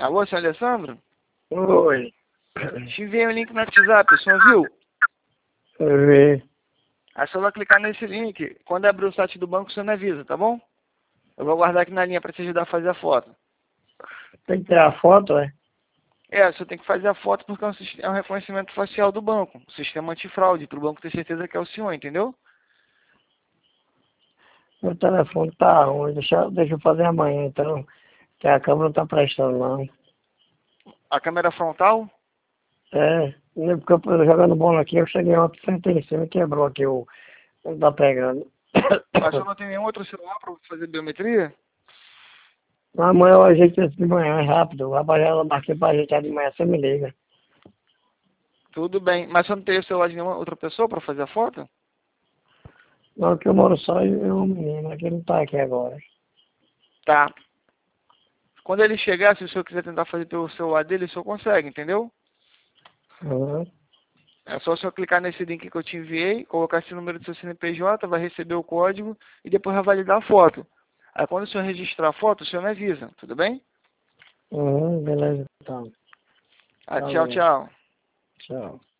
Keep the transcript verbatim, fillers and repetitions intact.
Alô, senhor Alessandro? Oi. Te enviei um link no WhatsApp, o senhor viu? Eu vi. Aí só vai clicar nesse link. Quando abrir o site do banco, o senhor me avisa, tá bom? Eu vou guardar aqui na linha para te ajudar a fazer a foto. Tem que tirar a foto, é? É, o senhor tem que fazer a foto porque é um, sis- é um reconhecimento facial do banco. O sistema antifraude, para o banco ter certeza que é o senhor, entendeu? Meu telefone tá ruim. Deixa, deixa eu fazer amanhã, então. Que a câmera não tá prestando, não. A câmera frontal? É. nem Porque eu tô jogando bola aqui, eu cheguei ontem, sentei em cima e quebrou aqui o... Não tá pegando. Mas o senhor não tem nenhum outro celular para fazer biometria? Amanhã eu ajeito isso de manhã, é rápido. O rapaz já marquei pra ajeitar de manhã, você me liga. Tudo bem. Mas o senhor não tem o celular de nenhuma outra pessoa para fazer a foto? Não, que eu moro só e e um menino, aqui não tá aqui agora. Tá. Quando ele chegar, se o senhor quiser tentar fazer pelo celular dele, o senhor consegue, entendeu? Uhum. É só o senhor clicar nesse link que eu te enviei, colocar esse número do seu C N P J, vai receber o código e depois vai validar a foto. Aí quando o senhor registrar a foto, o senhor me avisa, tudo bem? Uhum, beleza, então. Ah, tchau, Valeu. tchau. Tchau.